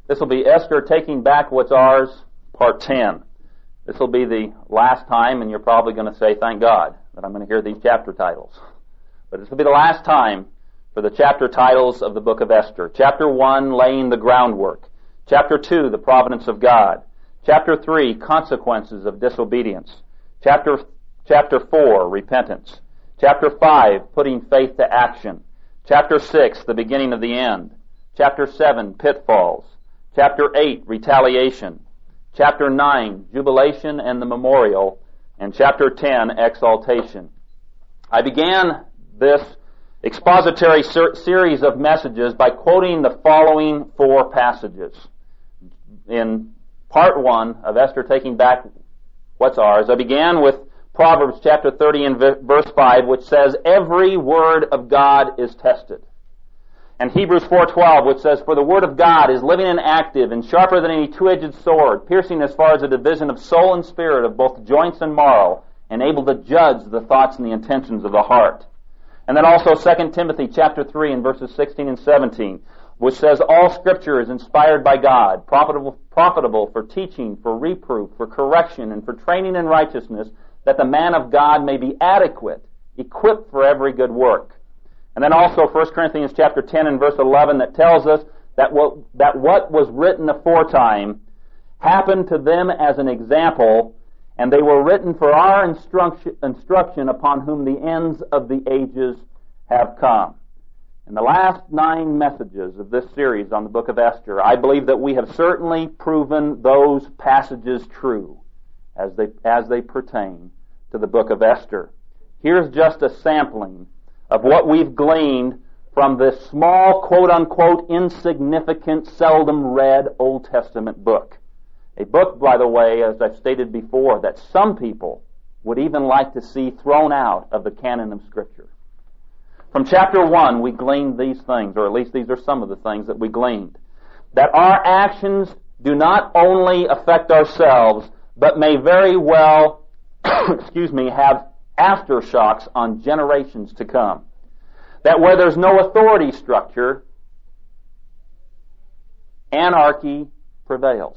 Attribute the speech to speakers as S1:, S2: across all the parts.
S1: This will be Esther Taking Back What's Ours, Part 10. This will be the last time, and you're probably going to say, thank God, that I'm going to hear these chapter titles. But this will be the last time for the chapter titles of the book of Esther. Chapter 1, Laying the Groundwork. Chapter 2, The Providence of God. Chapter 3, Consequences of Disobedience. Chapter 4, Repentance. Chapter 5, Putting Faith to Action. Chapter 6, The Beginning of the End. Chapter 7, Pitfalls. Chapter 8, Retaliation. Chapter 9, Jubilation and the Memorial. And Chapter 10, Exaltation. I began this expository series of messages by quoting the following 4 passages. In Part 1 of Esther Taking Back What's Ours, I began with Proverbs chapter 30 and verse 5, which says, "Every word of God is tested." And Hebrews 4:12, which says, "For the word of God is living and active and sharper than any two-edged sword, piercing as far as the division of soul and spirit, of both joints and marrow, and able to judge the thoughts and the intentions of the heart." And then also 2 Timothy chapter 3 and verses 16 and 17, which says, "All Scripture is inspired by God, profitable for teaching, for reproof, for correction, and for training in righteousness, that the man of God may be adequate, equipped for every good work." And then also 1 Corinthians chapter 10 and verse 11 that tells us that what was written aforetime happened to them as an example, and they were written for our instruction upon whom the ends of the ages have come. In the last 9 messages of this series on the book of Esther, I believe that we have certainly proven those passages true as they pertain to the book of Esther. Here's just a sampling of what we've gleaned from this small, quote-unquote, insignificant, seldom read Old Testament book. A book, by the way, as I've stated before, that some people would even like to see thrown out of the canon of Scripture. From chapter 1, we gleaned these things, or at least these are some of the things that we gleaned. That our actions do not only affect ourselves, but may very well, have aftershocks on generations to come. That where there's no authority structure, anarchy prevails.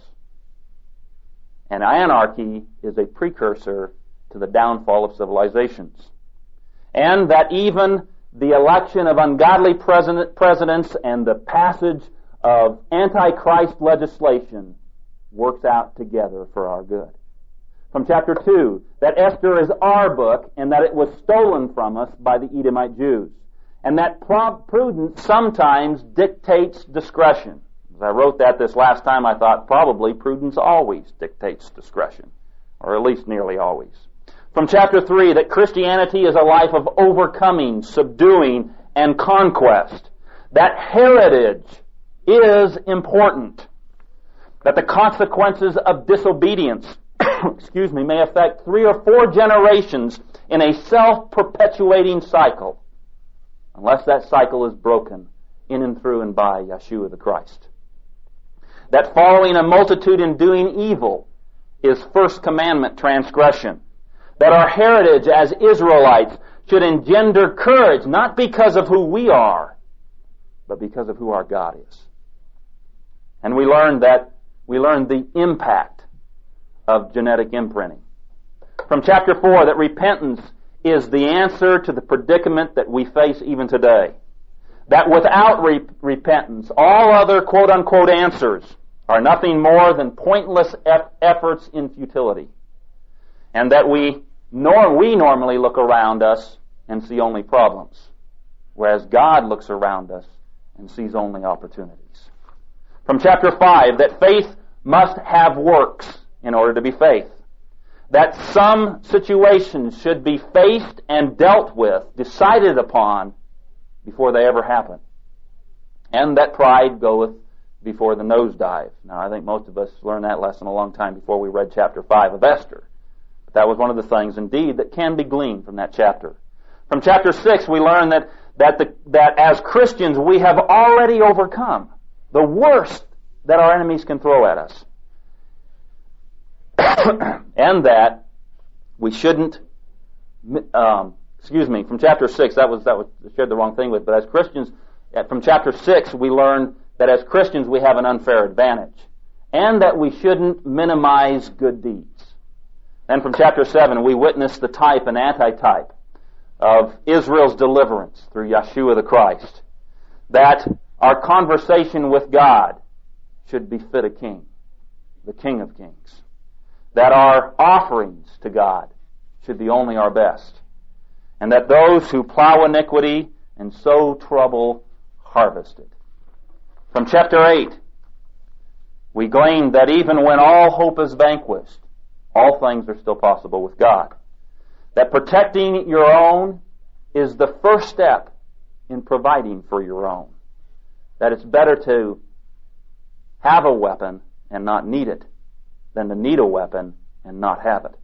S1: And anarchy is a precursor to the downfall of civilizations. And that even the election of ungodly presidents and the passage of antichrist legislation works out together for our good. From chapter 2, that Esther is our book and that it was stolen from us by the Edomite Jews. And that prudence sometimes dictates discretion. As I wrote that this last time, I thought probably prudence always dictates discretion, or at least nearly always. From chapter 3, that Christianity is a life of overcoming, subduing, and conquest. That heritage is important. That the consequences of disobedience may affect 3 or 4 generations in a self-perpetuating cycle, unless that cycle is broken in and through and by Yeshua the Christ. That following a multitude in doing evil is first commandment transgression. That our heritage as Israelites should engender courage, not because of who we are, but because of who our God is. And we learned the impact of genetic imprinting. From chapter 4, that repentance is the answer to the predicament that we face even today. That without repentance, all other quote-unquote answers are nothing more than pointless efforts in futility. And that we normally look around us and see only problems, whereas God looks around us and sees only opportunities. From chapter 5, that faith must have works in order to be faith. That some situations should be faced and dealt with, decided upon, before they ever happen. And that pride goeth before the nosedive. Now, I think most of us learned that lesson a long time before we read chapter 5 of Esther. But that was one of the things, indeed, that can be gleaned from that chapter. From chapter 6, we learn that as Christians, we have already overcome the worst that our enemies can throw at us. And that we shouldn't, from chapter 6, that was I shared the wrong thing with, but as Christians, from chapter 6, we learn that as Christians we have an unfair advantage, and that we shouldn't minimize good deeds. Then from chapter 7, we witness the type and antitype of Israel's deliverance through Yeshua the Christ, that our conversation with God should befit a king, the King of Kings, that our offerings to God should be only our best, and that those who plow iniquity and sow trouble harvest it. From chapter 8, we glean that even when all hope is vanquished, all things are still possible with God. That protecting your own is the first step in providing for your own. That it's better to have a weapon and not need it than to need a weapon and not have it.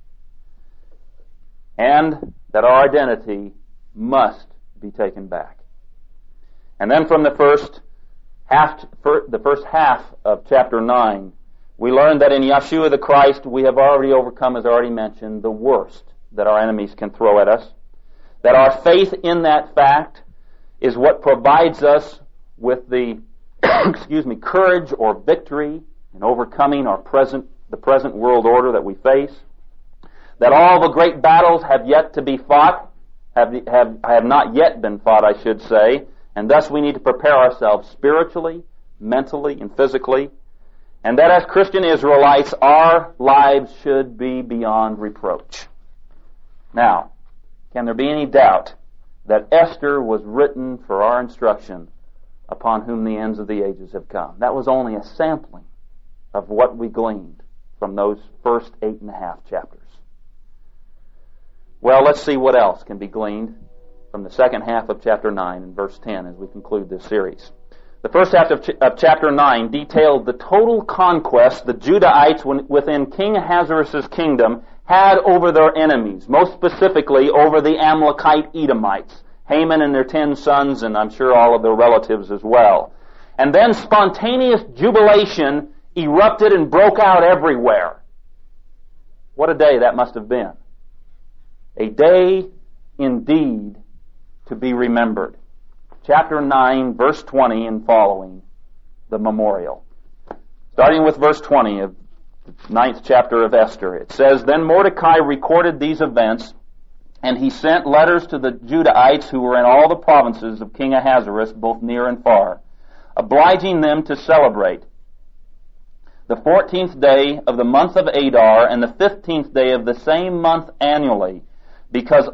S1: And that our identity must be taken back. And then from the first half of chapter 9, we learn that in Yeshua the Christ we have already overcome, as I already mentioned, the worst that our enemies can throw at us. That our faith in that fact is what provides us with the courage or victory in overcoming the present world order that we face. That all the great battles have yet to be fought, have not yet been fought, I should say, and thus we need to prepare ourselves spiritually, mentally, and physically, and that as Christian Israelites, our lives should be beyond reproach. Now, can there be any doubt that Esther was written for our instruction, upon whom the ends of the ages have come? That was only a sampling of what we gleaned from those first 8.5 chapters. Well, let's see what else can be gleaned from the second half of chapter 9 and verse 10 as we conclude this series. The first half of chapter 9 detailed the total conquest the Judahites within King Ahasuerus' kingdom had over their enemies, most specifically over the Amalekite Edomites, Haman and their 10 sons, and I'm sure all of their relatives as well. And then spontaneous jubilation erupted and broke out everywhere. What a day that must have been. A day indeed to be remembered. Chapter 9, verse 20 and following, the memorial. Starting with verse 20 of the 9th chapter of Esther, it says, Then Mordecai recorded these events, and he sent letters to the Judahites who were in all the provinces of King Ahasuerus, both near and far, obliging them to celebrate the 14th day of the month of Adar and the 15th day of the same month annually, because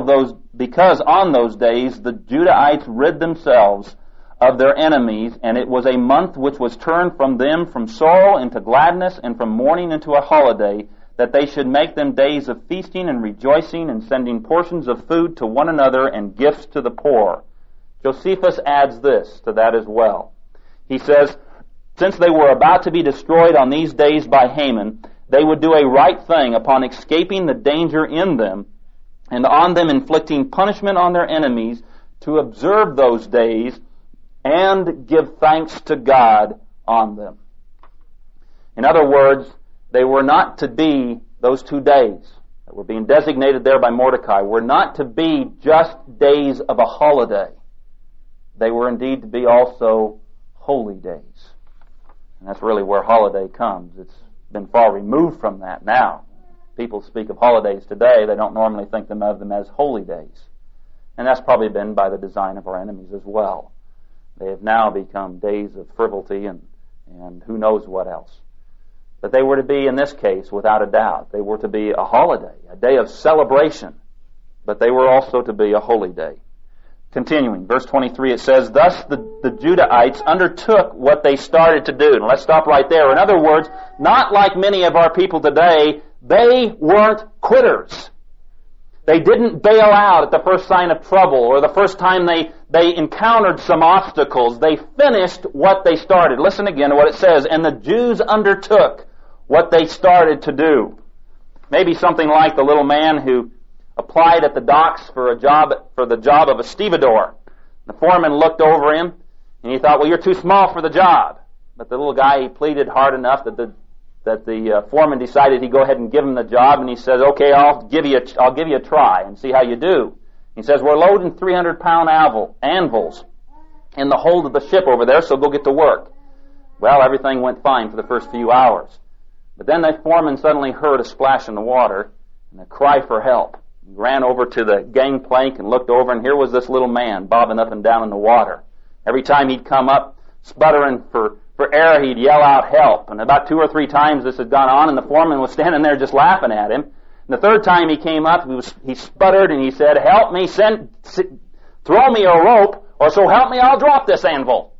S1: on those days the Judahites rid themselves of their enemies, and it was a month which was turned from them from sorrow into gladness and from mourning into a holiday, that they should make them days of feasting and rejoicing and sending portions of food to one another and gifts to the poor. Josephus adds this to that as well. He says, since they were about to be destroyed on these days by Haman, they would do a right thing upon escaping the danger in them, and on them inflicting punishment on their enemies, to observe those days and give thanks to God on them. In other words, they were not to be, those 2 days that were being designated there by Mordecai, were not to be just days of a holiday. They were indeed to be also holy days. And that's really where holiday comes. It's been far removed from that now. People speak of holidays today, they don't normally think of them as holy days. And that's probably been by the design of our enemies as well. They have now become days of frivolity and who knows what else. But they were to be, in this case, without a doubt, they were to be a holiday, a day of celebration. But they were also to be a holy day. Continuing, verse 23, it says, Thus the Judahites undertook what they started to do. And let's stop right there. In other words, not like many of our people today, they weren't quitters. They didn't bail out at the first sign of trouble or the first time they encountered some obstacles. They finished what they started. Listen again to what it says. And the Jews undertook what they started to do. Maybe something like the little man who applied at the docks for the job of a stevedore. The foreman looked over him and he thought, well, you're too small for the job. But the little guy, he pleaded hard enough that the foreman decided he'd go ahead and give him the job, and he says, okay, I'll give you a try and see how you do. He says, we're loading 300-pound anvils. in the hold of the ship over there, so go get to work. Well, everything went fine for the first few hours. But then the foreman suddenly heard a splash in the water and a cry for help. He ran over to the gangplank and looked over, and here was this little man bobbing up and down in the water. Every time he'd come up, sputtering for air, he'd yell out, "Help!" And about 2 or 3 times this had gone on, and the foreman was standing there just laughing at him. And the third time he came up, he sputtered and he said, "Help me, throw me a rope, or so help me, I'll drop this anvil."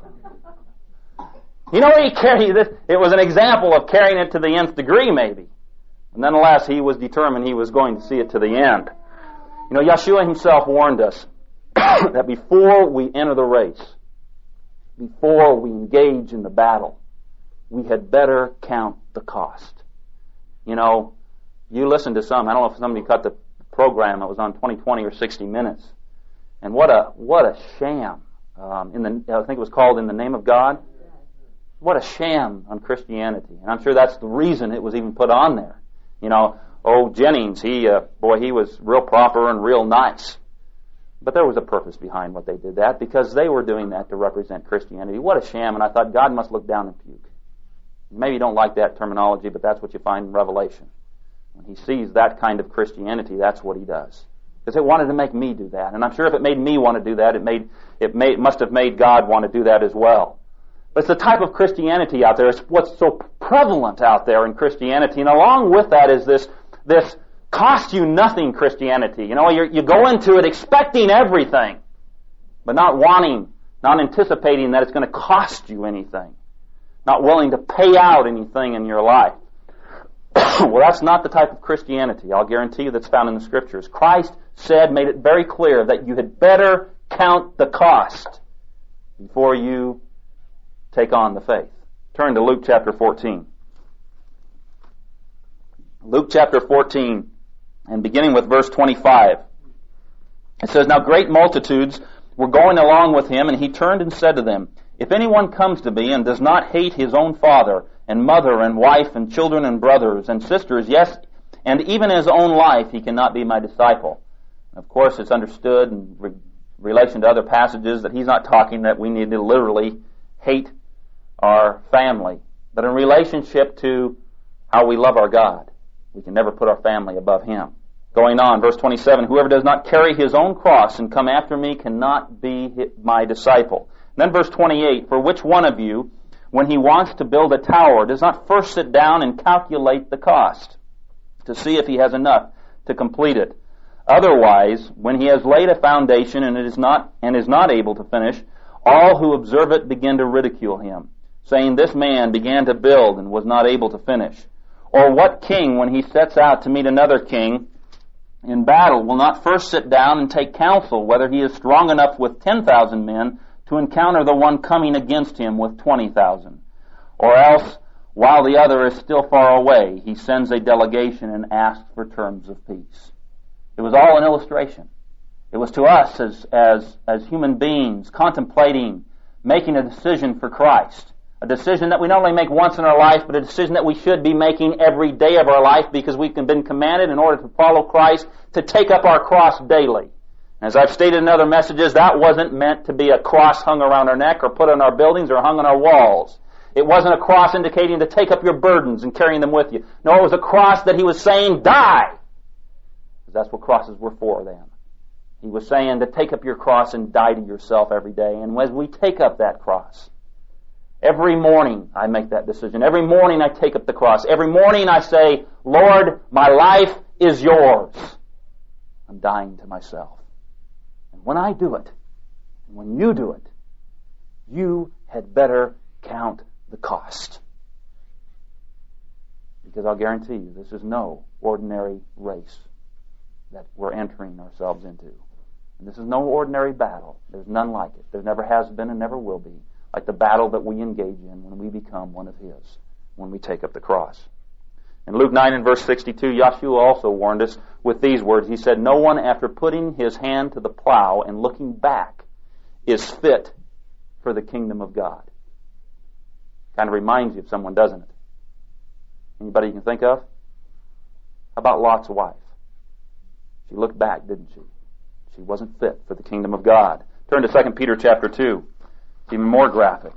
S1: You know, he carried this. It was an example of carrying it to the nth degree, maybe. And nonetheless, he was determined he was going to see it to the end. You know, Yeshua himself warned us that before we enter the race, before we engage in the battle, we had better count the cost. You know, you listen to some, I don't know if somebody cut the program, it was on 20/20 or 60 Minutes. And what a sham. I think it was called In the Name of God. What a sham on Christianity. And I'm sure that's the reason it was even put on there. You know, Jennings, he was real proper and real nice. But there was a purpose behind what they did that, because they were doing that to represent Christianity. What a sham. And I thought, God must look down and puke. Maybe you don't like that terminology, but that's what you find in Revelation. When he sees that kind of Christianity, that's what he does. Because it wanted to make me do that. And I'm sure if it made me want to do that, it must have made God want to do that as well. But it's the type of Christianity out there. It's what's so prevalent out there in Christianity. And along with that is this cost you nothing Christianity. You know, you go into it expecting everything, but not anticipating that it's going to cost you anything. Not willing to pay out anything in your life. Well, that's not the type of Christianity, I'll guarantee you, that's found in the Scriptures. Christ made it very clear that you had better count the cost before you take on the faith. Turn to Luke chapter 14. Luke chapter 14, and beginning with verse 25. It says, "Now great multitudes were going along with him, and he turned and said to them, If anyone comes to me and does not hate his own father and mother and wife and children and brothers and sisters, yes, and even his own life, he cannot be my disciple." Of course, it's understood in relation to other passages that he's not talking that we need to literally hate our family. But in relationship to how we love our God, we can never put our family above him. Going on, verse 27, "Whoever does not carry his own cross and come after me cannot be my disciple." And then verse 28, "For which one of you, when he wants to build a tower, does not first sit down and calculate the cost to see if he has enough to complete it? Otherwise, when he has laid a foundation and is not able to finish, all who observe it begin to ridicule him, saying, This man began to build and was not able to finish. Or what king, when he sets out to meet another king in battle, will not first sit down and take counsel whether he is strong enough with 10,000 men to encounter the one coming against him with 20,000? Or else, while the other is still far away, he sends a delegation and asks for terms of peace." It was all an illustration. It was to us as human beings contemplating making a decision for Christ. A decision that we not only make once in our life, but a decision that we should be making every day of our life, because we've been commanded, in order to follow Christ, to take up our cross daily. As I've stated in other messages, that wasn't meant to be a cross hung around our neck or put on our buildings or hung on our walls. It wasn't a cross indicating to take up your burdens and carrying them with you. No, it was a cross that he was saying, die! Because that's what crosses were for then. He was saying to take up your cross and die to yourself every day. And as we take up that cross, every morning I make that decision. Every morning I take up the cross. Every morning I say, Lord, my life is yours. I'm dying to myself. And when I do it, and when you do it, you had better count the cost. Because I'll guarantee you, this is no ordinary race that we're entering ourselves into. And this is no ordinary battle. There's none like it. There never has been and never will be. Like the battle that we engage in when we become one of his, when we take up the cross. In Luke 9 and verse 62, Yeshua also warned us with these words. He said, "No one after putting his hand to the plow and looking back is fit for the kingdom of God." Kind of reminds you of someone, doesn't it? Anybody you can think of? How about Lot's wife? She looked back, didn't she? She wasn't fit for the kingdom of God. Turn to 2 Peter chapter 2. It's even more graphic.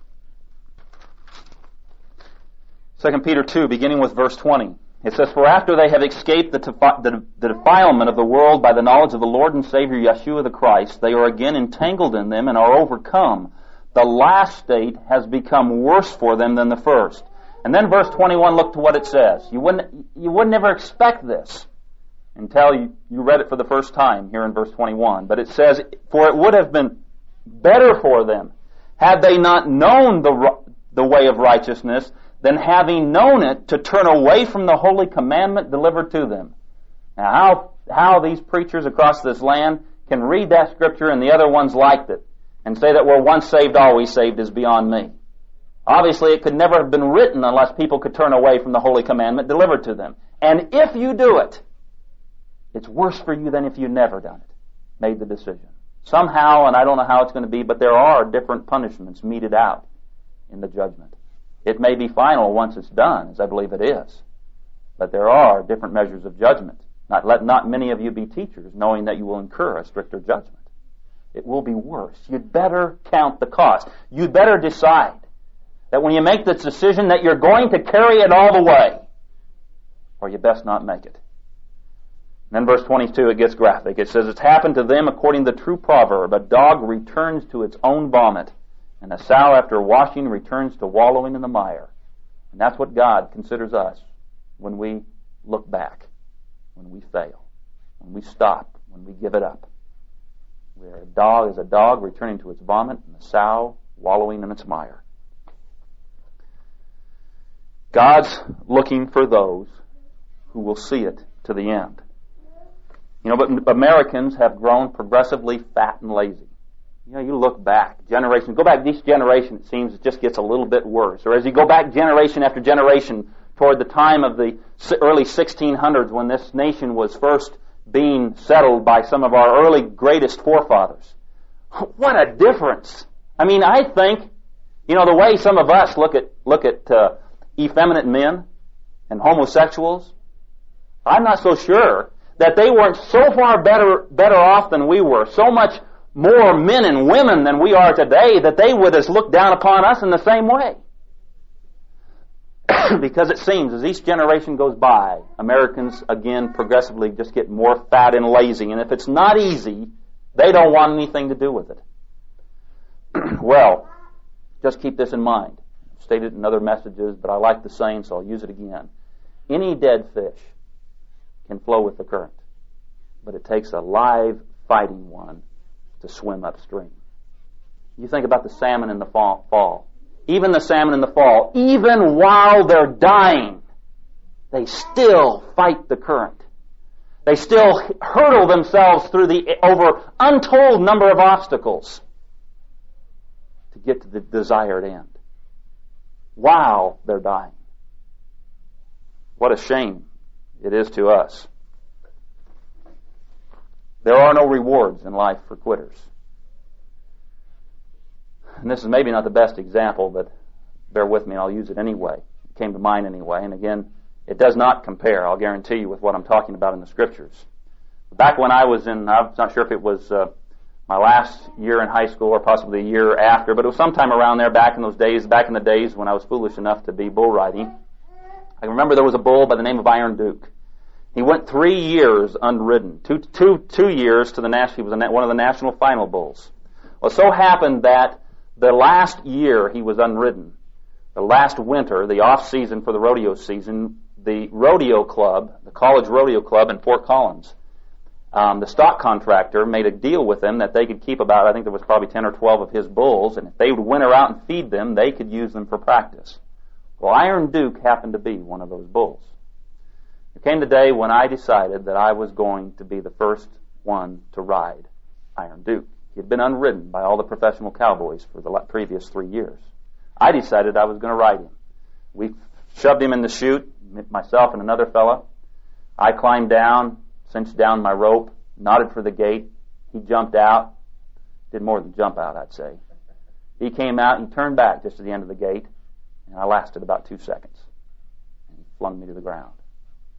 S1: 2 Peter 2, beginning with verse 20. It says, "For after they have escaped the defilement of the world by the knowledge of the Lord and Savior Yeshua the Christ, they are again entangled in them and are overcome. The last state has become worse for them than the first." And then verse 21, look to what it says. You would never expect this until you read it for the first time here in verse 21. But it says, "For it would have been better for them had they not known the way of righteousness, than having known it, to turn away from the holy commandment delivered to them." Now, how these preachers across this land can read that scripture and the other ones liked it and say that we're once saved, always saved is beyond me. Obviously, it could never have been written unless people could turn away from the holy commandment delivered to them. And if you do it, it's worse for you than if you never done it, made the decision. Somehow, and I don't know how it's going to be, but there are different punishments meted out in the judgment. It may be final once it's done, as I believe it is. But there are different measures of judgment. Let not many of you be teachers, knowing that you will incur a stricter judgment. It will be worse. You'd better count the cost. You'd better decide that when you make this decision that you're going to carry it all the way, or you best not make it. And then verse 22, it gets graphic. It says, "It's happened to them according to the true proverb, a dog returns to its own vomit, and a sow after washing returns to wallowing in the mire." And that's what God considers us when we look back, when we fail, when we stop, when we give it up. Where a dog is a dog returning to its vomit, and a sow wallowing in its mire. God's looking for those who will see it to the end. But Americans have grown progressively fat and lazy. You look back, go back each generation, it seems it just gets a little bit worse. Or as you go back generation after generation toward the time of the early 1600s when this nation was first being settled by some of our early greatest forefathers. What a difference! I think, the way some of us look at effeminate men and homosexuals, I'm not so sure that they weren't so far better off than we were, so much more men and women than we are today, that they would have looked down upon us in the same way. Because it seems as each generation goes by, Americans again progressively just get more fat and lazy, and if it's not easy, they don't want anything to do with it. Well, just keep this in mind. I've stated it in other messages, but I like the saying, so I'll use it again. Any dead fish can flow with the current, but it takes a live, fighting one to swim upstream. You think about the salmon in the fall. Even the salmon in the fall, even while they're dying, they still fight the current. They still hurtle themselves through over untold number of obstacles to get to the desired end while they're dying. What a shame it is to us. There are no rewards in life for quitters. And this is maybe not the best example, but bear with me, I'll use it anyway. It came to mind anyway, and again, it does not compare, I'll guarantee you, with what I'm talking about in the Scriptures. Back when I'm not sure if it was my last year in high school or possibly a year after, but it was sometime around there back in the days when I was foolish enough to be bull riding. I remember there was a bull by the name of Iron Duke. He went 3 years unridden. Two years to the national. He was one of the national final bulls. Well, it so happened that the last year he was unridden, the last winter, the off season for the rodeo season, the rodeo club, the college rodeo club in Fort Collins, the stock contractor made a deal with them that they could keep about, I think there was probably 10 or 12 of his bulls, and if they would winter out and feed them, they could use them for practice. Well, Iron Duke happened to be one of those bulls. There came the day when I decided that I was going to be the first one to ride Iron Duke. He had been unridden by all the professional cowboys for the previous 3 years. I decided I was going to ride him. We shoved him in the chute, myself and another fella. I climbed down, cinched down my rope, nodded for the gate. He jumped out. Did more than jump out, I'd say. He came out and turned back just at the end of the gate, and I lasted about 2 seconds. And he flung me to the ground.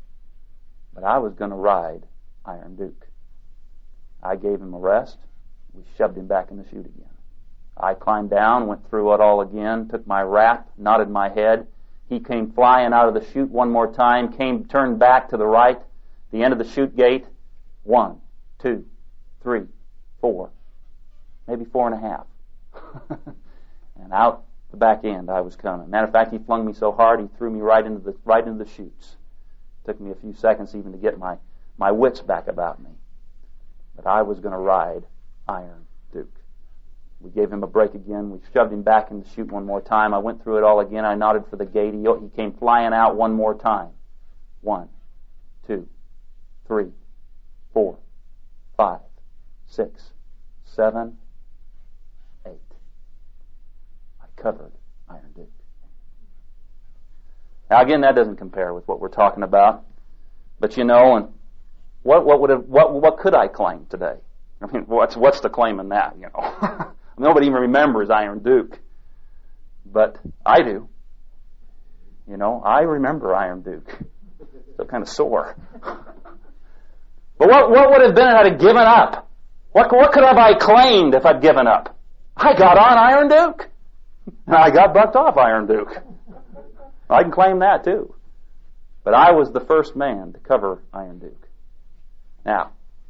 S1: But I was going to ride Iron Duke. I gave him a rest, we shoved him back in the chute again. I climbed down, went through it all again, took my wrap, nodded my head. He came flying out of the chute one more time, turned back to the right, the end of the chute gate. 1, 2, 3, 4, maybe 4.5. And out the back end I was coming. Matter of fact, he flung me so hard he threw me right into the chutes. Took me a few seconds even to get my wits back about me. But I was going to ride Iron Duke. We gave him a break again. We shoved him back in the chute one more time. I went through it all again. I nodded for the gate. He came flying out one more time. 1, 2, 3, 4, 5, 6, 7, 8. I covered Iron Duke. Now again, that doesn't compare with what we're talking about. But you know, and what could I claim today? I mean, what's the claim in that? You know, nobody even remembers Iron Duke, but I do. You know, I remember Iron Duke. Still kind of sore. But what would have been if I'd given up? What could have I claimed if I'd given up? I got on Iron Duke. And I got bucked off Iron Duke. I can claim that too. But I was the first man to cover Iron Duke. Now,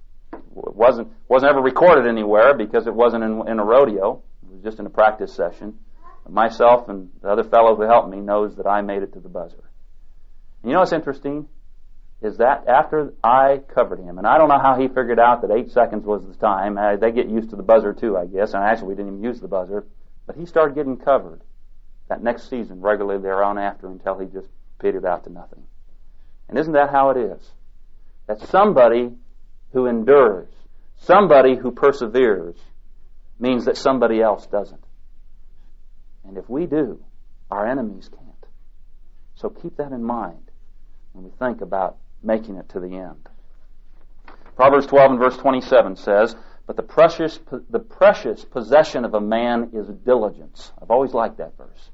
S1: it wasn't ever recorded anywhere because it wasn't in a rodeo. It was just in a practice session. Myself and the other fellow who helped me knows that I made it to the buzzer. And you know what's interesting? Is that after I covered him, and I don't know how he figured out that 8 seconds was the time. They get used to the buzzer too, I guess. And actually, we didn't even use the buzzer. But he started getting covered that next season regularly thereon after until he just petered out to nothing. And isn't that how it is? That somebody who endures, somebody who perseveres, means that somebody else doesn't. And if we do, our enemies can't. So keep that in mind when we think about making it to the end. Proverbs 12 and verse 27 says, "But the precious possession of a man is diligence." I've always liked that verse.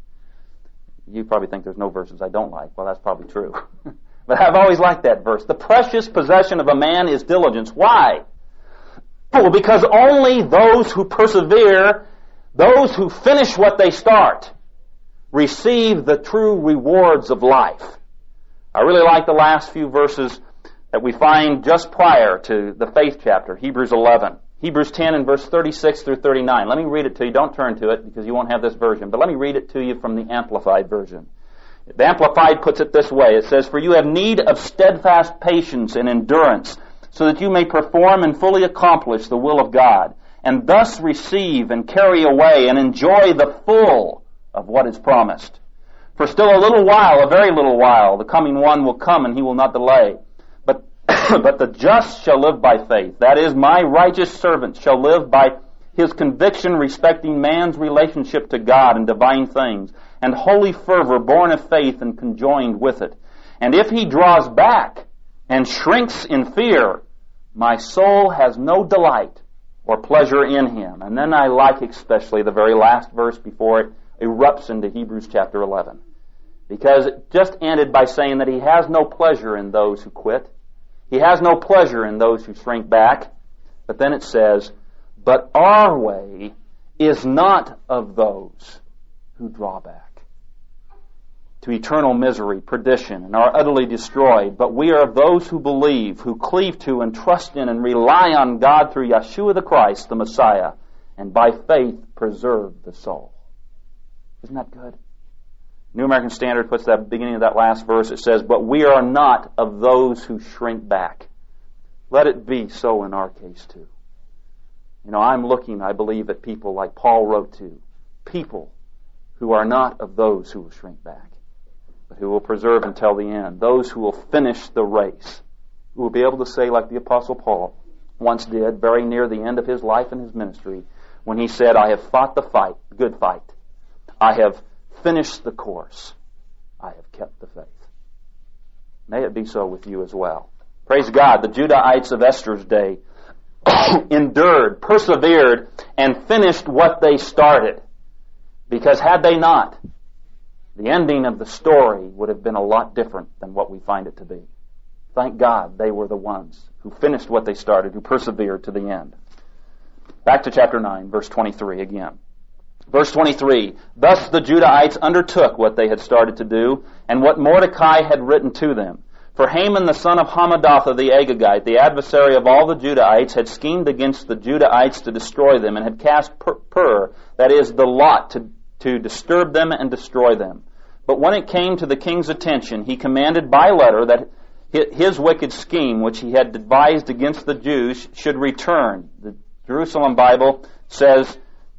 S1: You probably think there's no verses I don't like. Well, that's probably true. But I've always liked that verse. The precious possession of a man is diligence. Why? Well, because only those who persevere, those who finish what they start, receive the true rewards of life. I really like the last few verses that we find just prior to the faith chapter, Hebrews 11. Hebrews 10 and verse 36 through 39. Let me read it to you. Don't turn to it because you won't have this version, but let me read it to you from the Amplified version. The Amplified puts it this way. It says, "For you have need of steadfast patience and endurance, so that you may perform and fully accomplish the will of God, and thus receive and carry away and enjoy the full of what is promised. For still a little while, a very little while, the coming one will come, and he will not delay. But the just shall live by faith. That is, my righteous servant shall live by his conviction respecting man's relationship to God and divine things, and holy fervor born of faith and conjoined with it. And if he draws back and shrinks in fear, my soul has no delight or pleasure in him." And then I like especially the very last verse before it erupts into Hebrews chapter 11. Because it just ended by saying that he has no pleasure in those who quit. He has no pleasure in those who shrink back. But then it says, "But our way is not of those who draw back to eternal misery, perdition, and are utterly destroyed. But we are of those who believe, who cleave to and trust in and rely on God through Yeshua the Christ, the Messiah, and by faith preserve the soul." Isn't that good? New American Standard puts that beginning of that last verse. It says, "But we are not of those who shrink back." Let it be so in our case too. You know, I'm looking, I believe, at people like Paul wrote to, people who are not of those who will shrink back, but who will persevere until the end, those who will finish the race, who will be able to say, like the Apostle Paul once did, very near the end of his life and his ministry, when he said, "I have fought the fight, good fight. I have finished the course. I have kept the faith." May it be so with you as well. Praise God, the Judahites of Esther's day endured, persevered, and finished what they started. Because had they not, the ending of the story would have been a lot different than what we find it to be. Thank God they were the ones who finished what they started, who persevered to the end. Back to chapter 9, verse 23 again. Verse 23, thus the Judahites undertook what they had started to do, and what Mordecai had written to them. For Haman the son of Hammedatha the Agagite, the adversary of all the Judahites, had schemed against the Judahites to destroy them, and had cast pur, that is, the lot, to disturb them and destroy them. But when it came to the king's attention, he commanded by letter that his wicked scheme, which he had devised against the Jews, should return. The Jerusalem Bible says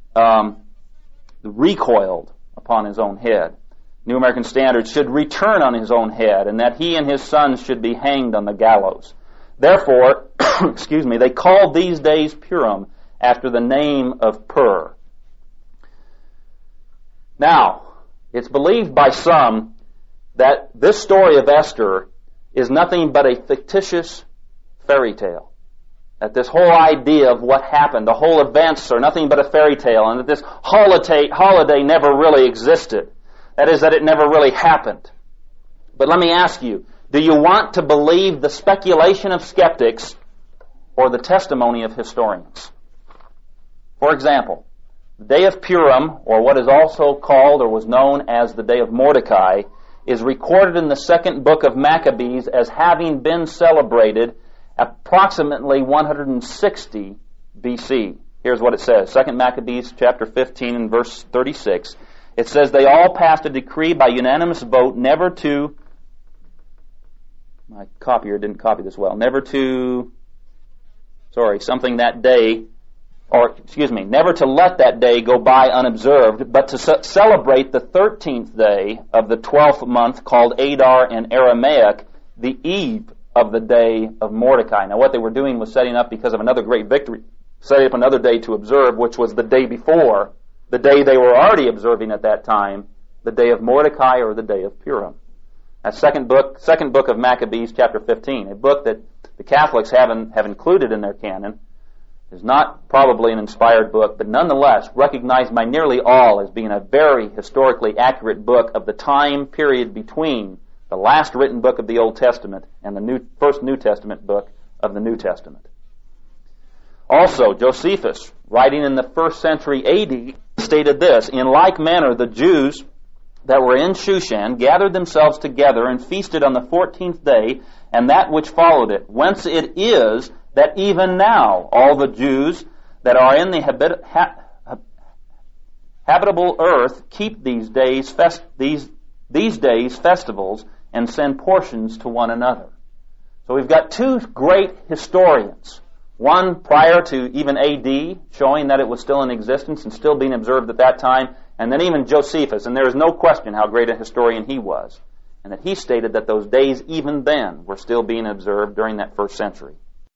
S1: recoiled upon his own head. New American Standard should return on his own head, and that he and his sons should be hanged on the gallows. Therefore, they called these days Purim after the name of Pur. Now, it's believed by some that this story of Esther is nothing but a fictitious fairy tale. That this whole idea of what happened, the whole events are nothing but a fairy tale, and that this holiday never really existed. That is, that it never really happened. But let me ask you, do you want to believe the speculation of skeptics or the testimony of historians? For example, the day of Purim, or what is also called or was known as the day of Mordecai, is recorded in the second book of Maccabees as having been celebrated approximately 160 BC. Here's what it says. 2 Maccabees chapter 15 and verse 36. It says, they all passed a decree by unanimous vote never to, my copier didn't copy this well, never to let that day go by unobserved, but to celebrate the 13th day of the 12th month, called Adar in Aramaic, the eve of the day of Mordecai. Now what they were doing was setting up, because of another great victory, setting up another day to observe, which was the day before, the day they were already observing at that time, the day of Mordecai or the day of Purim. That's second book of Maccabees, chapter 15, a book that the Catholics have included in their canon. It's not probably an inspired book, but nonetheless recognized by nearly all as being a very historically accurate book of the time period between the last written book of the Old Testament and the first New Testament book of the New Testament. Also, Josephus, writing in the 1st century A.D., stated this, in like manner the Jews that were in Shushan gathered themselves together and feasted on the 14th day, and that which followed it, whence it is that even now all the Jews that are in the habitable earth keep these days festivals and send portions to one another. So we've got two great historians, one prior to even A.D., showing that it was still in existence and still being observed at that time, and then even Josephus, and there is no question how great a historian he was, and that he stated that those days even then were still being observed during that 1st century.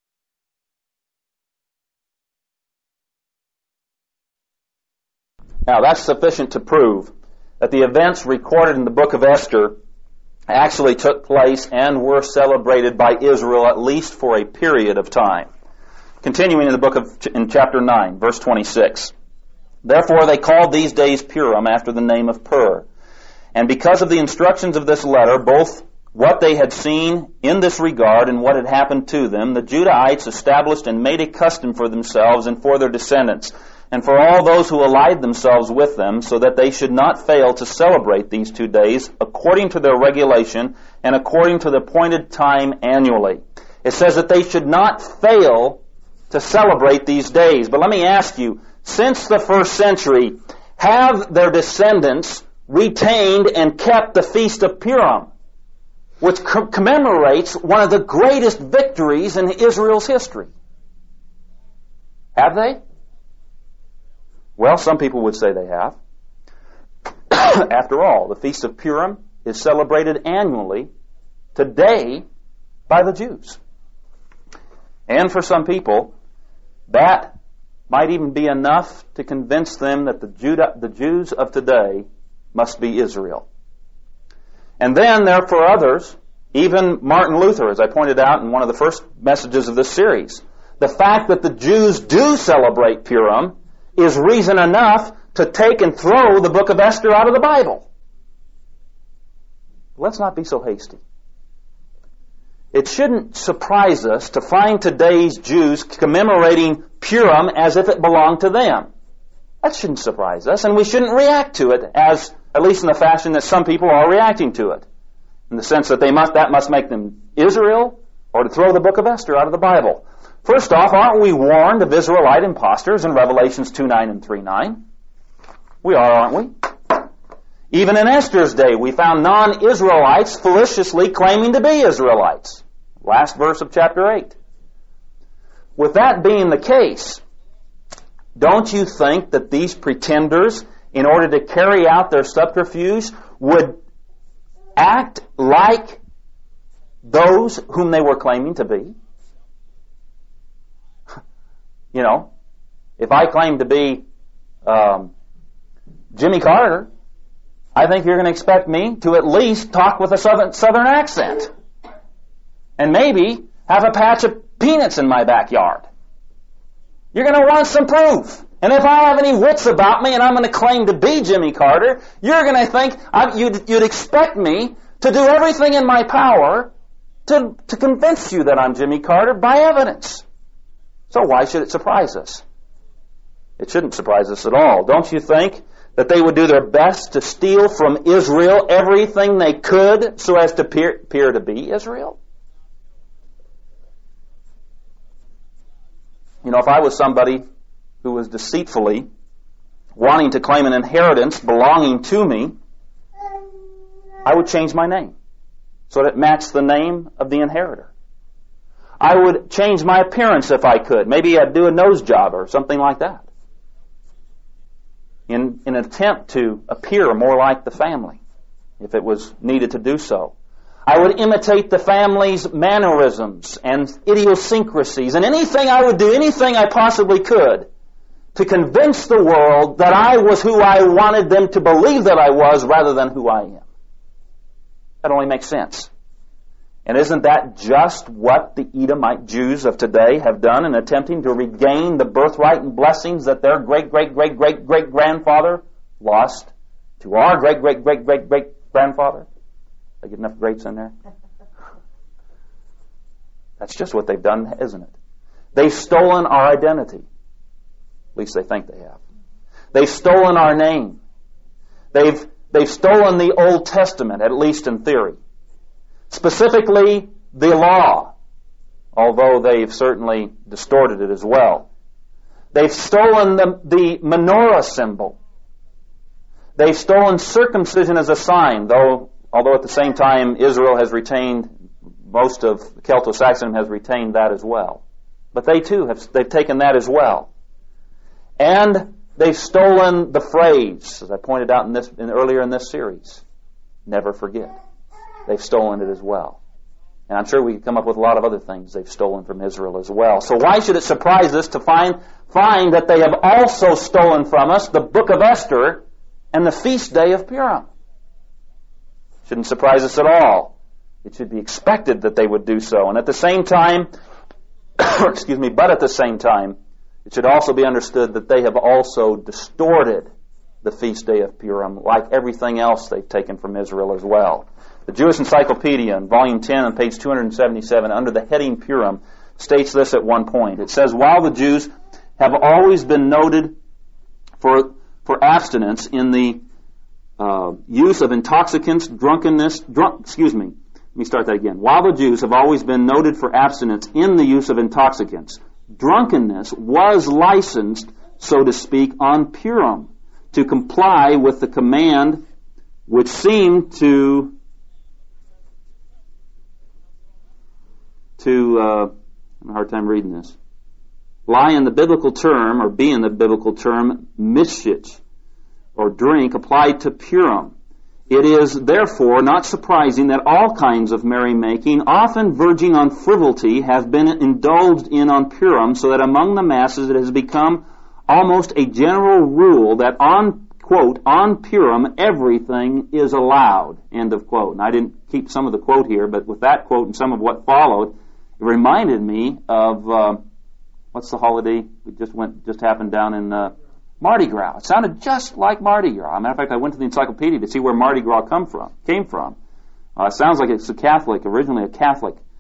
S1: Now that's sufficient to prove that the events recorded in the book of Esther actually took place and were celebrated by Israel at least for a period of time. Continuing in chapter 9, verse 26. Therefore they called these days Purim after the name of Pur. And because of the instructions of this letter, both what they had seen in this regard and what had happened to them, the Judahites established and made a custom for themselves and for their descendants, and for all those who allied themselves with them, so that they should not fail to celebrate these 2 days according to their regulation and according to the appointed time annually. It says that they should not fail to celebrate these days. But let me ask you, since the 1st century, have their descendants retained and kept the Feast of Purim, which commemorates one of the greatest victories in Israel's history? Have they? Well, some people would say they have. After all, the Feast of Purim is celebrated annually today by the Jews. And for some people, that might even be enough to convince them that the Jews of today must be Israel. And then there are for others, even Martin Luther, as I pointed out in one of the first messages of this series, the fact that the Jews do celebrate Purim is reason enough to take and throw the book of Esther out of the Bible. Let's not be so hasty. it shouldn't surprise us to find today's Jews commemorating Purim as if it belonged to them. That shouldn't surprise us, and we shouldn't react to it as, at least in the fashion that some people are reacting to it, in the sense that that must make them Israel, or to throw the book of Esther out of the Bible. First off, aren't we warned of Israelite impostors in Revelations 2:9 and 3:9? We are, aren't we? Even in Esther's day, we found non-Israelites felicitously claiming to be Israelites. Last verse of chapter 8. With that being the case, don't you think that these pretenders, in order to carry out their subterfuge, would act like those whom they were claiming to be? You know, if I claim to be Jimmy Carter, I think you're going to expect me to at least talk with a southern accent. And maybe have a patch of peanuts in my backyard. You're going to want some proof. And if I have any wits about me and I'm going to claim to be Jimmy Carter, you're going to think you'd expect me to do everything in my power to convince you that I'm Jimmy Carter by evidence. So why should it surprise us? It shouldn't surprise us at all. Don't you think that they would do their best to steal from Israel everything they could so as to appear to be Israel? You know, if I was somebody who was deceitfully wanting to claim an inheritance belonging to me, I would change my name so that it matched the name of the inheritor. I would change my appearance if I could. Maybe I'd do a nose job or something like that in an attempt to appear more like the family, if it was needed to do so. I would imitate the family's mannerisms and idiosyncrasies, and anything I possibly could to convince the world that I was who I wanted them to believe that I was rather than who I am. That only makes sense. And isn't that just what the Edomite Jews of today have done in attempting to regain the birthright and blessings that their great-great-great-great-great-grandfather lost to our great-great-great-great-great-grandfather? I get enough greats in there? That's just what they've done, isn't it? They've stolen our identity. At least they think they have. They've stolen our name. They've stolen the Old Testament, at least in theory. Specifically, the law, although they've certainly distorted it as well. They've stolen the menorah symbol. They've stolen circumcision as a sign, although at the same time Israel has retained, most of Celto-Saxon has retained that as well. But they too they've taken that as well. And they've stolen the phrase, as I pointed out earlier in this series, never forget. They've stolen it as well. And I'm sure we could come up with a lot of other things they've stolen from Israel as well. So why should it surprise us to find that they have also stolen from us the book of Esther and the feast day of Purim? Shouldn't surprise us at all. It should be expected that they would do so. And at the same time, but at the same time, it should also be understood that they have also distorted the feast day of Purim, like everything else they've taken from Israel as well. The Jewish Encyclopedia, in volume 10 on page 277, under the heading Purim, states this at one point. It says, while the Jews have always been noted for abstinence in the use of intoxicants, While the Jews have always been noted for abstinence in the use of intoxicants, drunkenness was licensed, so to speak, on Purim to comply with the command which seemed to I'm having a hard time reading this, lie in the biblical term, or be in the biblical term, mishich, or drink, applied to Purim. It is, therefore, not surprising that all kinds of merrymaking, often verging on frivolity, have been indulged in on Purim, so that among the masses it has become almost a general rule that on, quote, on Purim everything is allowed, end of quote. And I didn't keep some of the quote here, but with that quote and some of what followed, it reminded me of, what's the holiday just happened down in Mardi Gras. It sounded just like Mardi Gras. As a matter of fact, I went to the encyclopedia to see where Mardi Gras came from. It sounds like it's originally a Catholic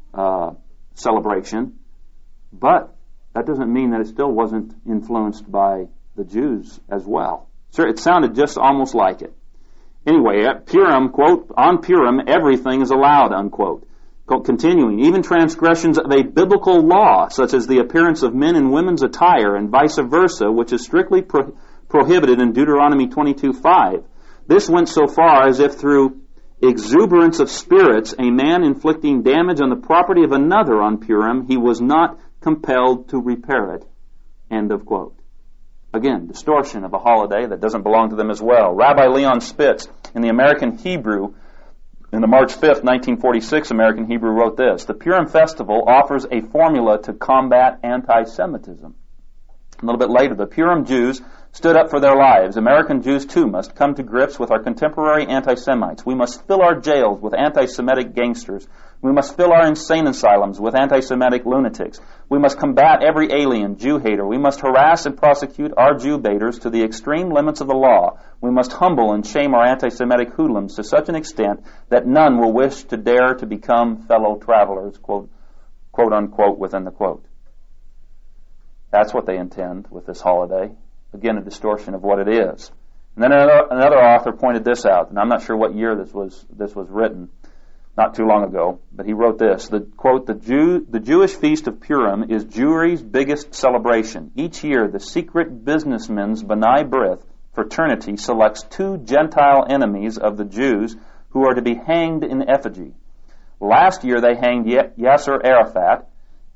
S1: celebration, but that doesn't mean that it still wasn't influenced by the Jews as well. Sure, it sounded just almost like it. Anyway, at Purim, quote, on Purim, everything is allowed, unquote. Continuing, even transgressions of a biblical law, such as the appearance of men in women's attire and vice versa, which is strictly prohibited in Deuteronomy 22:5. This went so far as if through exuberance of spirits, a man inflicting damage on the property of another on Purim, he was not compelled to repair it. End of quote. Again, distortion of a holiday that doesn't belong to them as well. Rabbi Leon Spitz, in the American Hebrew, in the March 5th, 1946 American Hebrew, wrote this: the Purim festival offers a formula to combat anti-Semitism. A little bit later, the Purim Jews stood up for their lives. American Jews, too, must come to grips with our contemporary anti-Semites. We must fill our jails with anti-Semitic gangsters. We must fill our insane asylums with anti-Semitic lunatics. We must combat every alien, Jew-hater. We must harass and prosecute our Jew-baiters to the extreme limits of the law. We must humble and shame our anti-Semitic hoodlums to such an extent that none will wish to dare to become fellow travelers, quote unquote, within the quote. That's what they intend with this holiday. Again, a distortion of what it is. And then another author pointed this out, and I'm not sure what year this was written, not too long ago, but he wrote this: the quote, the Jewish feast of Purim is Jewry's biggest celebration. Each year, the secret businessmen's B'nai B'rith fraternity selects 2 Gentile enemies of the Jews who are to be hanged in effigy. Last year, they hanged Yasser Arafat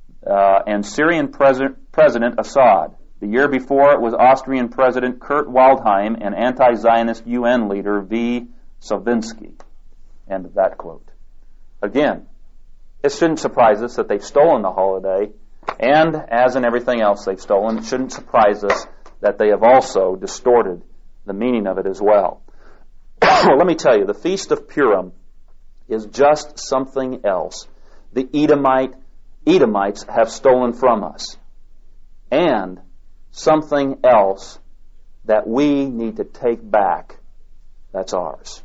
S1: and Syrian President Assad. The year before, it was Austrian President Kurt Waldheim and anti-Zionist UN leader V. Sovinsky. End of that quote. Again, it shouldn't surprise us that they've stolen the holiday, and as in everything else they've stolen, it shouldn't surprise us that they have also distorted the meaning of it as well. Well, let me tell you, the Feast of Purim is just something else the Edomites have stolen from us, and something else that we need to take back that's ours.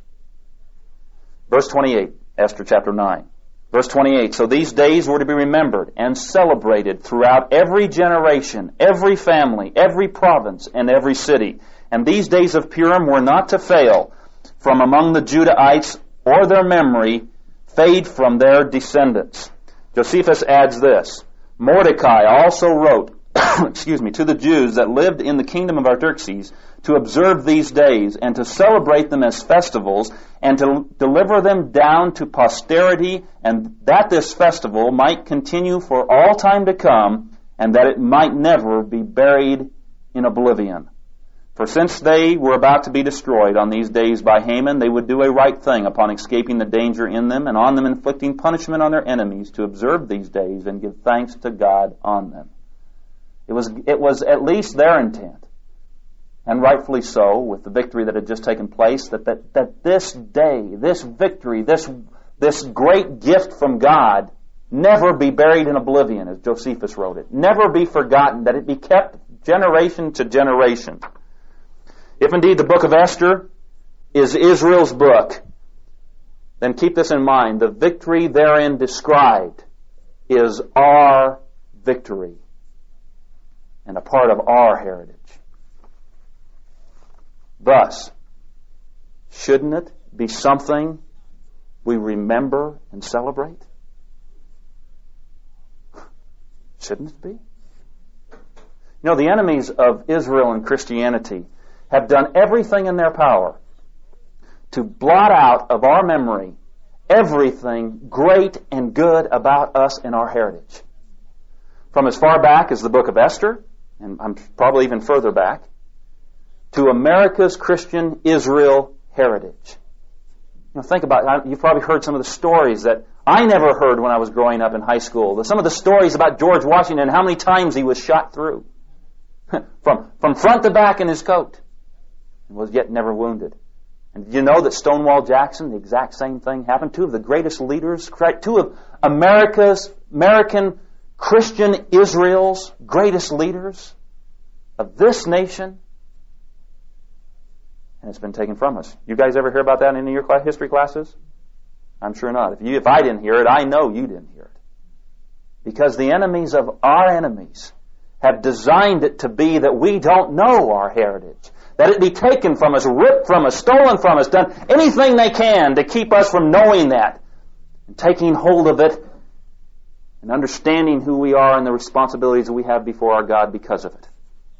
S1: Verse 28, Esther chapter 9. Verse 28, so these days were to be remembered and celebrated throughout every generation, every family, every province, and every city. And these days of Purim were not to fail from among the Judahites, or their memory fade from their descendants. Josephus adds this: Mordecai also wrote to the Jews that lived in the kingdom of Artaxerxes to observe these days and to celebrate them as festivals and to deliver them down to posterity, and that this festival might continue for all time to come, and that it might never be buried in oblivion. For since they were about to be destroyed on these days by Haman, they would do a right thing upon escaping the danger in them, and on them inflicting punishment on their enemies, to observe these days and give thanks to God on them. It was at least their intent, and rightfully so, with the victory that had just taken place, that this day, this victory, this great gift from God never be buried in oblivion, as Josephus wrote it. Never be forgotten, that it be kept generation to generation. If indeed the book of Esther is Israel's book, then keep this in mind. The victory therein described is our victory and a part of our heritage. Thus, shouldn't it be something we remember and celebrate? Shouldn't it be? You know, the enemies of Israel and Christianity have done everything in their power to blot out of our memory everything great and good about us and our heritage. From as far back as the book of Esther, and I'm probably even further back, to America's Christian Israel heritage. You know, think about it. You've probably heard some of the stories that I never heard when I was growing up in high school. Some of the stories about George Washington and how many times he was shot through. From front to back in his coat. And was yet never wounded. And did you know that Stonewall Jackson, the exact same thing happened? 2 of the greatest leaders, 2 of American Christian Israel's greatest leaders of this nation, and it's been taken from us. You guys ever hear about that in any of your history classes? I'm sure not. If I didn't hear it, I know you didn't hear it. Because the enemies of our enemies have designed it to be that we don't know our heritage. That it be taken from us, ripped from us, stolen from us, done anything they can to keep us from knowing that and taking hold of it and understanding who we are and the responsibilities that we have before our God because of it.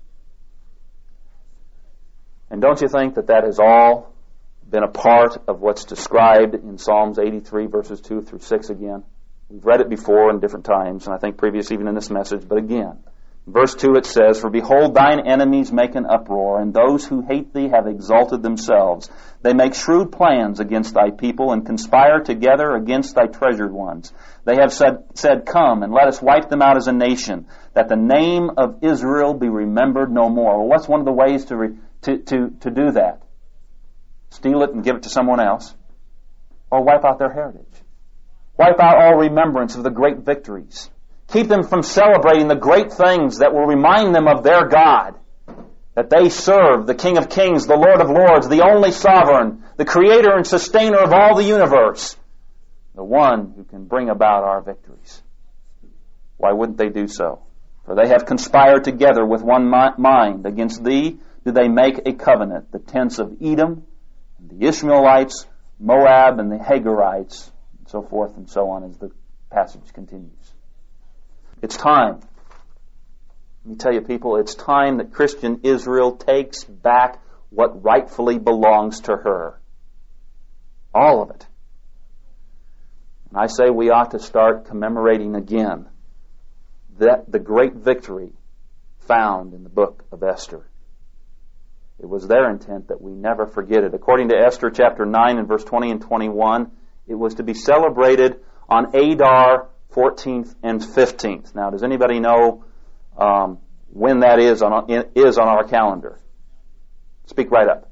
S1: And don't you think that that has all been a part of what's described in Psalms 83 verses 2 through 6 again? We've read it before in different times, and I think previous even in this message, but again, verse 2 it says, "For behold, thine enemies make an uproar, and those who hate thee have exalted themselves. They make shrewd plans against thy people, and conspire together against thy treasured ones. They have said, Come, and let us wipe them out as a nation, that the name of Israel be remembered no more." Well, what's one of the ways to do that? Steal it and give it to someone else, or wipe out their heritage. Wipe out all remembrance of the great victories. Keep them from celebrating the great things that will remind them of their God, that they serve the King of Kings, the Lord of Lords, the only sovereign, the creator and sustainer of all the universe, the one who can bring about our victories. Why wouldn't they do so? For they have conspired together with one mind. Against thee do they make a covenant, the tents of Edom, the Ishmaelites, Moab, and the Hagarites, and so forth and so on as the passage continues. It's time. Let me tell you, people, it's time that Christian Israel takes back what rightfully belongs to her. All of it. And I say we ought to start commemorating again that the great victory found in the book of Esther. It was their intent that we never forget it. According to Esther chapter 9 and verse 20 and 21, it was to be celebrated on Adar 14th and 15th. Now, does anybody know when that is on our calendar? Speak right up.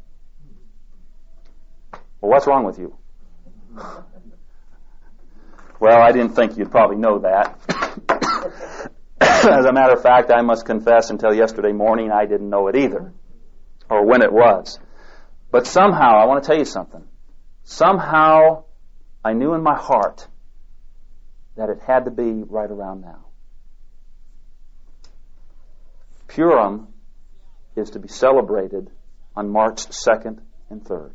S1: Well, what's wrong with you? Well, I didn't think you'd probably know that. As a matter of fact, I must confess, until yesterday morning, I didn't know it either, or when it was. But somehow, I want to tell you something. Somehow, I knew in my heart that it had to be right around now. Purim is to be celebrated on March 2nd and 3rd.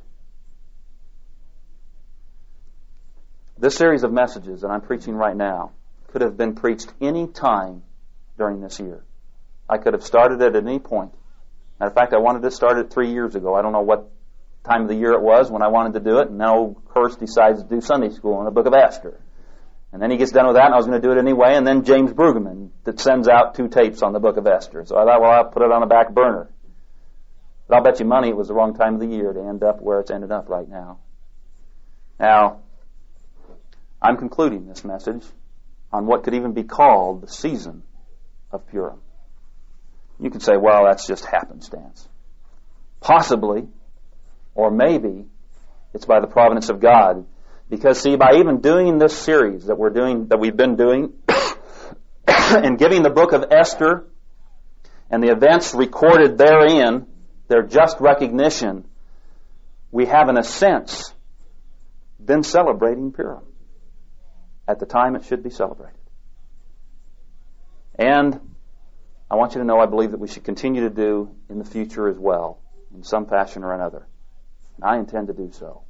S1: This series of messages that I'm preaching right now could have been preached any time during this year. I could have started it at any point. Matter of fact, I wanted to start it 3 years ago. I don't know what time of the year it was when I wanted to do it, and now Hurst decides to do Sunday school in the book of Esther. And then he gets done with that, and I was going to do it anyway, and then James Brueggemann that sends out 2 tapes on the book of Esther. So I thought, well, I'll put it on the back burner. But I'll bet you money it was the wrong time of the year to end up where it's ended up right now. Now, I'm concluding this message on what could even be called the season of Purim. You could say, well, that's just happenstance. Possibly, or maybe, it's by the providence of God. Because, see, by even doing this series that we've been doing, and giving the book of Esther and the events recorded therein their just recognition, we have, in a sense, been celebrating Purim at the time it should be celebrated. And I want you to know I believe that we should continue to do in the future as well, in some fashion or another. And I intend to do so.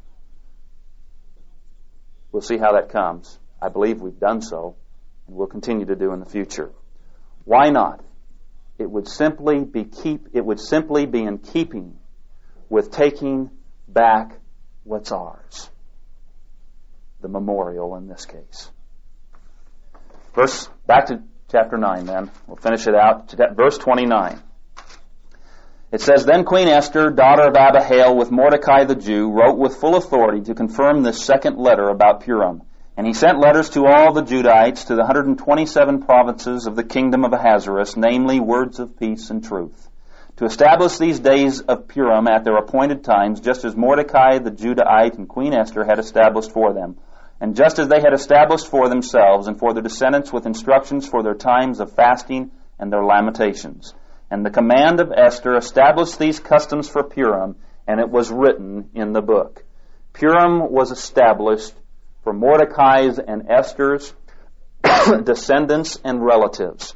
S1: We'll see how that comes. I believe we've done so, and we'll continue to do in the future. Why not? It would simply be in keeping with taking back what's ours. The memorial in this case. Back to chapter 9 then. We'll finish it out. Verse 29. It says, Then Queen Esther, daughter of Abihail, with Mordecai the Jew, wrote with full authority to confirm this second letter about Purim. And he sent letters to all the Judahites, to the 127 provinces of the kingdom of Ahasuerus, namely words of peace and truth, to establish these days of Purim at their appointed times, just as Mordecai the Judahite and Queen Esther had established for them, and just as they had established for themselves and for their descendants with instructions for their times of fasting and their lamentations. And the command of Esther established these customs for Purim, and it was written in the book. Purim was established for Mordecai's and Esther's descendants and relatives.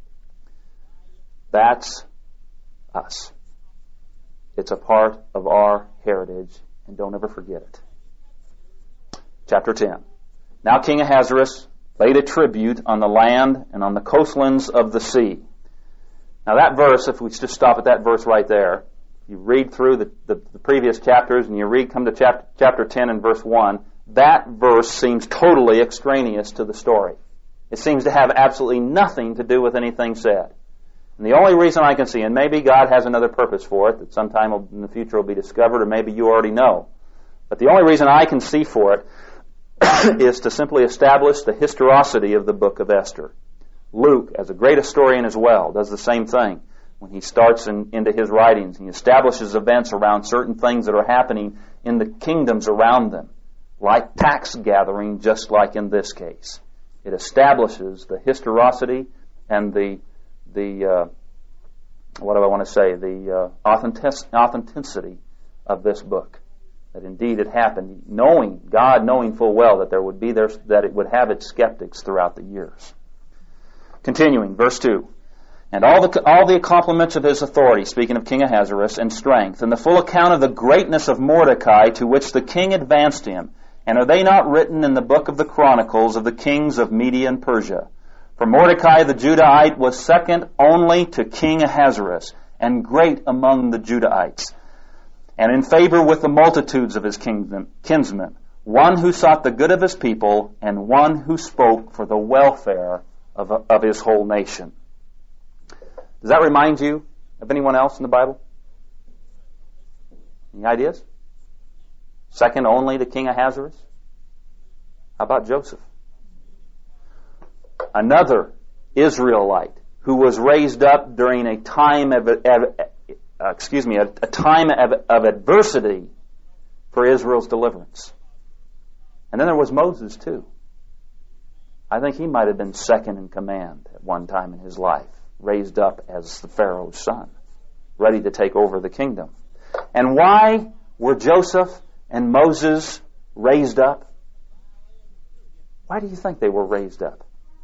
S1: That's us. It's a part of our heritage, and don't ever forget it. Chapter 10. Now King Ahasuerus laid a tribute on the land and on the coastlands of the sea. Now that verse, if we just stop at that verse right there, you read through the previous chapters and you come to chapter 10 and verse 1, that verse seems totally extraneous to the story. It seems to have absolutely nothing to do with anything said. And the only reason I can see, and maybe God has another purpose for it that sometime in the future will be discovered, or maybe you already know, but the only reason I can see for it is to simply establish the historicity of the book of Esther. Luke, as a great historian as well, does the same thing. When he starts into his writings, he establishes events around certain things that are happening in the kingdoms around them, like tax gathering, just like in this case. It establishes the historicity and the authenticity of this book. That indeed it happened, God knowing full well that that it would have its skeptics throughout the years. Continuing, verse 2. And all the accomplishments of his authority, speaking of King Ahasuerus, and strength, and the full account of the greatness of Mordecai to which the king advanced him, and are they not written in the book of the Chronicles of the kings of Media and Persia? For Mordecai the Judahite was second only to King Ahasuerus, and great among the Judahites, and in favor with the multitudes of his kinsmen, one who sought the good of his people, and one who spoke for the welfare of his whole nation. Does that remind you of anyone else in the Bible? Any ideas? Second only to King Ahasuerus? How about Joseph? Another Israelite who was raised up during a time of adversity for Israel's deliverance. And then there was Moses too. I think he might have been second in command at one time in his life, raised up as the Pharaoh's son, ready to take over the kingdom. And why were Joseph and Moses raised up? Why do you think they were raised up?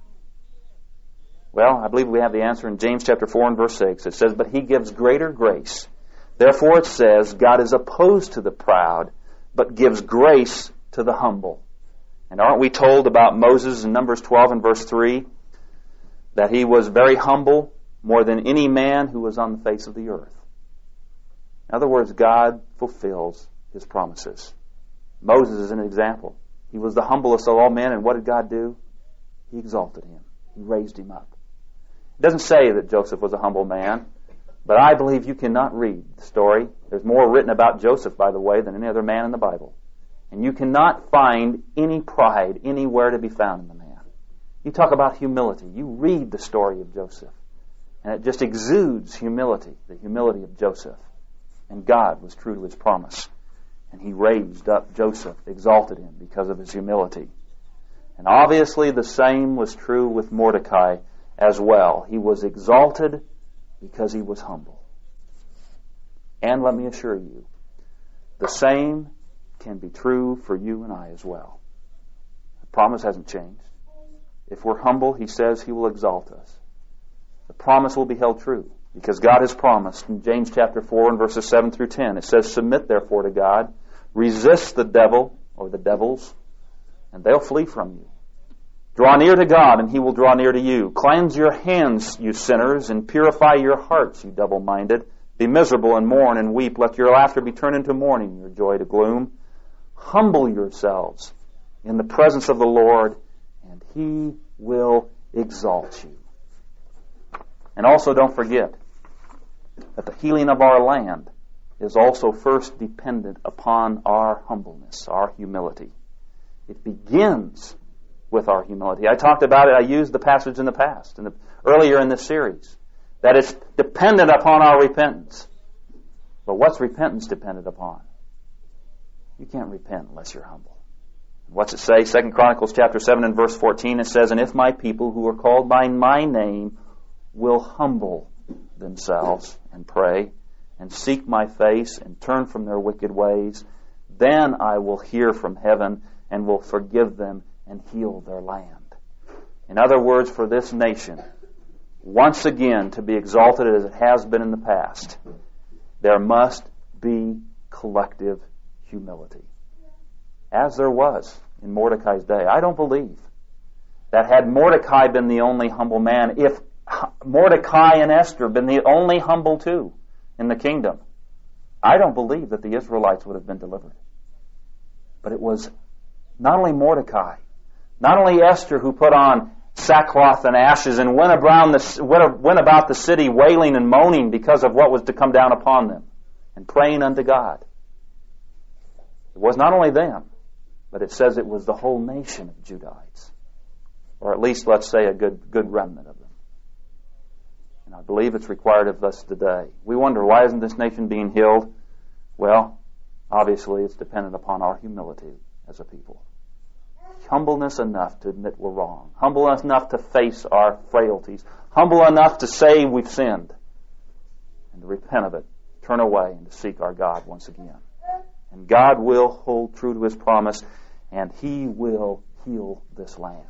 S1: Well, I believe we have the answer in James chapter 4 and verse 6. It says, "But he gives greater grace. Therefore it says, God is opposed to the proud, but gives grace to the humble." And aren't we told about Moses in Numbers 12 and verse 3 that he was very humble, more than any man who was on the face of the earth? In other words, God fulfills his promises. Moses is an example. He was the humblest of all men, and what did God do? He exalted him. He raised him up. It doesn't say that Joseph was a humble man, but I believe you cannot read the story. There's more written about Joseph, by the way, than any other man in the Bible. And you cannot find any pride anywhere to be found in the man. You talk about humility. You read the story of Joseph, and it just exudes humility, the humility of Joseph. And God was true to his promise. And he raised up Joseph, exalted him because of his humility. And obviously the same was true with Mordecai as well. He was exalted because he was humble. And let me assure you, the same can be true for you and I as well. The promise hasn't changed. If we're humble, he says he will exalt us. The promise will be held true because God has promised in James chapter 4 and verses 7 through 10. It says, "Submit therefore to God, resist the devil," or the devils, "and they'll flee from you. Draw near to God, and he will draw near to you. Cleanse your hands, you sinners, and purify your hearts, you double-minded. Be miserable and mourn and weep. Let your laughter be turned into mourning, your joy to gloom. Humble yourselves in the presence of the Lord, and he will exalt you." And also don't forget that the healing of our land is also first dependent upon our humbleness, our humility. It begins with our humility. I talked about it, I used the passage in the past, earlier in this series, that it's dependent upon our repentance. But what's repentance dependent upon? You can't repent unless you're humble. What's it say? 2 Chronicles chapter 7 and verse 14, it says, "And if my people who are called by my name will humble themselves and pray and seek my face and turn from their wicked ways, then I will hear from heaven and will forgive them and heal their land." In other words, for this nation, once again to be exalted as it has been in the past, there must be collective humility, as there was in Mordecai's day. I don't believe that had Mordecai been the only humble man, if Mordecai and Esther been the only humble two in the kingdom, I don't believe that the Israelites would have been delivered. But it was not only Mordecai, not only Esther who put on sackcloth and ashes and went about the city wailing and moaning because of what was to come down upon them and praying unto God. It was not only them, but it says it was the whole nation of Judahites, or at least, let's say, a good remnant of them. And I believe it's required of us today. We wonder, why isn't this nation being healed? Well, obviously it's dependent upon our humility as a people. Humbleness enough to admit we're wrong. Humble enough to face our frailties. Humble enough to say we've sinned. And to repent of it, turn away, and to seek our God once again. And God will hold true to His promise, and He will heal this land.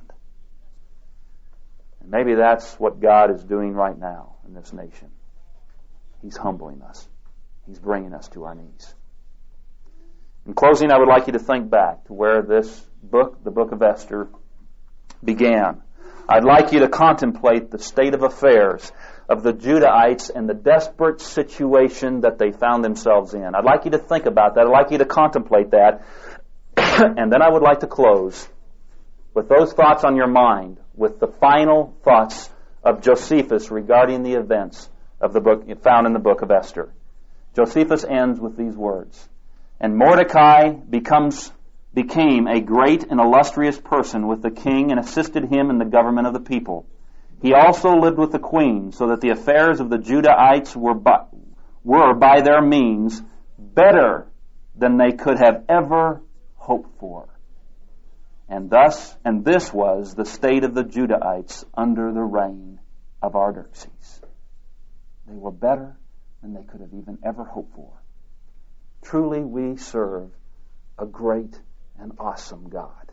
S1: And maybe that's what God is doing right now in this nation. He's humbling us. He's bringing us to our knees. In closing, I would like you to think back to where this book, the book of Esther, began. I'd like you to contemplate the state of affairs of the Judahites and the desperate situation that they found themselves in. I'd like you to think about that. I'd like you to contemplate that. And then I would like to close with those thoughts on your mind, with the final thoughts of Josephus regarding the events of the book found in the book of Esther. Josephus ends with these words: "And Mordecai became a great and illustrious person with the king and assisted him in the government of the people. He also lived with the queen, so that the affairs of the Judahites were by their means better than they could have ever hoped for. And this was the state of the Judahites under the reign of Artaxerxes." They were better than they could have even ever hoped for. Truly we serve a great and awesome God.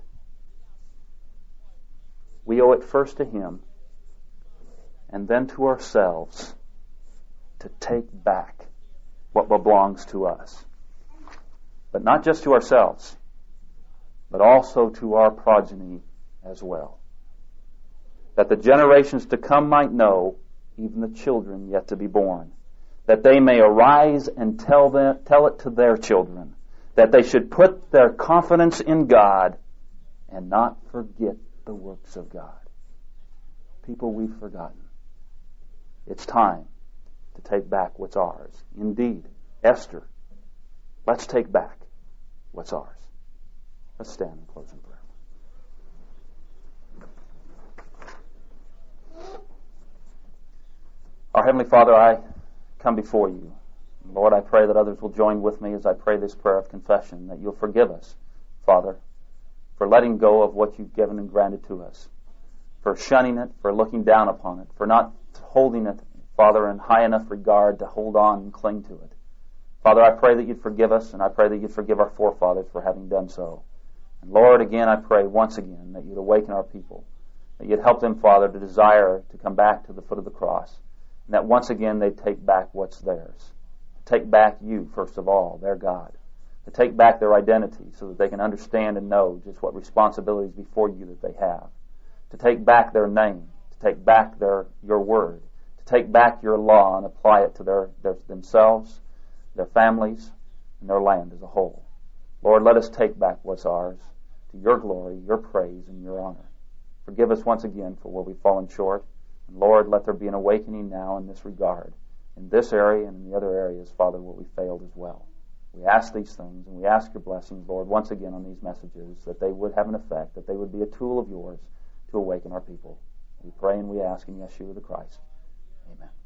S1: We owe it first to Him and then to ourselves to take back what belongs to us. But not just to ourselves, but also to our progeny as well. That the generations to come might know, even the children yet to be born, that they may arise and tell it to their children, that they should put their confidence in God and not forget the works of God. People we've forgotten. It's time to take back what's ours. Indeed, Esther, let's take back what's ours. Let's stand and close in prayer. Our Heavenly Father, I come before you. Lord, I pray that others will join with me as I pray this prayer of confession, that you'll forgive us, Father, for letting go of what you've given and granted to us, for shunning it, for looking down upon it, for not holding it, Father, in high enough regard to hold on and cling to it. Father, I pray that you'd forgive us, and I pray that you'd forgive our forefathers for having done so. And Lord, again, I pray once again that you'd awaken our people, that you'd help them, Father, to desire to come back to the foot of the cross, and that once again they'd take back what's theirs. To take back you, first of all, their God. To take back their identity so that they can understand and know just what responsibilities before you that they have. To take back their name, to take back your word, to take back your law and apply it to themselves, their families, and their land as a whole. Lord, let us take back what's ours to your glory, your praise, and your honor. Forgive us once again for where we've fallen short. And Lord, let there be an awakening now in this regard, in this area and in the other areas, Father, where we failed as well. We ask these things, and we ask your blessings, Lord, once again on these messages, that they would have an effect, that they would be a tool of yours to awaken our people. We pray and we ask in Yeshua the Christ. Amen.